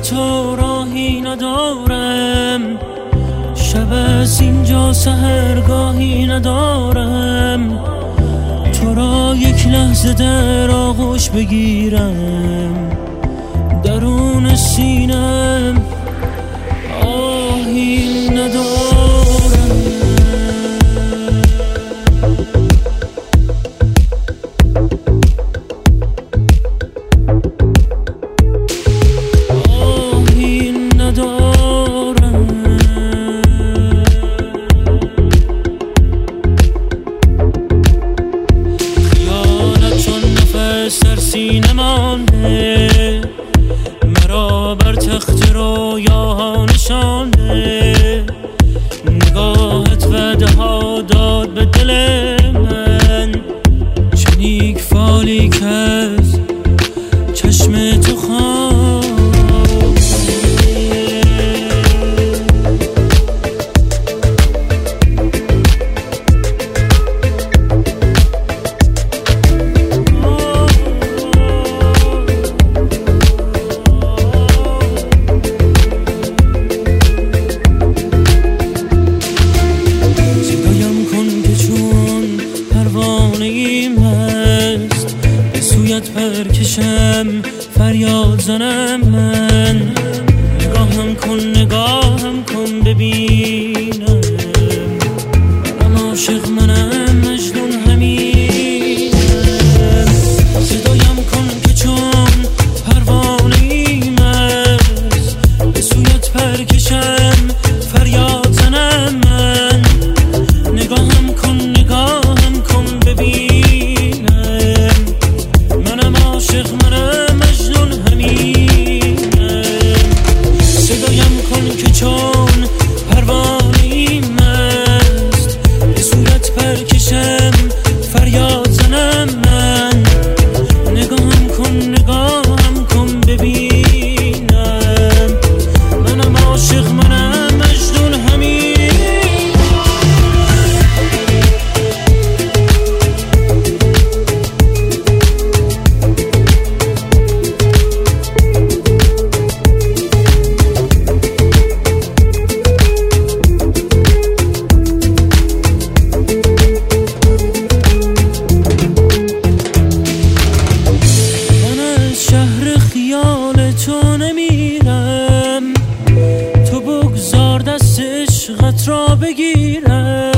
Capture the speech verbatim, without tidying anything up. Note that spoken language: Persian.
تو راهی ندارم، شب از اینجا سحرگاهی ندارم، تو را یک لحظه در آغوش بگیرم، درون سینم آهی ندارم. سر سینه مانده، مرا بر تخت رویاها نشانده، نگاهت وعده ها داد به دل من، چنین فالی که از چشم تو خواب پرکشم فریاد زنم من، نگاهم کن نگاهم کن ببینم، منم عاشق منم مجنون همینم، صدایم کن که چون پروانه‌ایم است، به سویت پرکشم فریاد زنم من، نگاهم کن نگاهم کن ببینم، عاشق منم مجنون همینم، صدایم کن که چون پروانه‌ایم است، به صورت پرکشم فریاد زنم من، نگاهم کن نگاهم کن ببینم، منم عاشق منم مجنون همینم. تو نمیرم، تو بگذار دست عشقت را بگیرم،